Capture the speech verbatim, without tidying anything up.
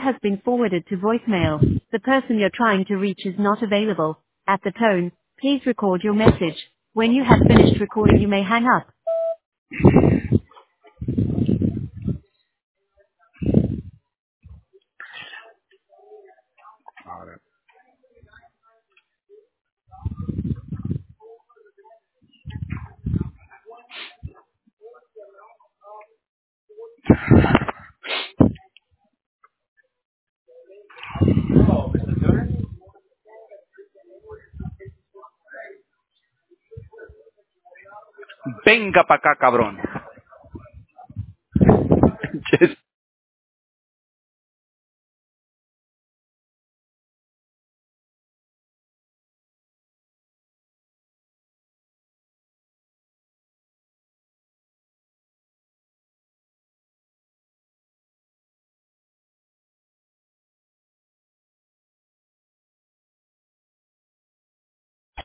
has been forwarded to voicemail. The person you're trying to reach is not available. At the tone, please record your message. When you have finished recording, you may hang up. Ahora. Venga para acá, cabrón.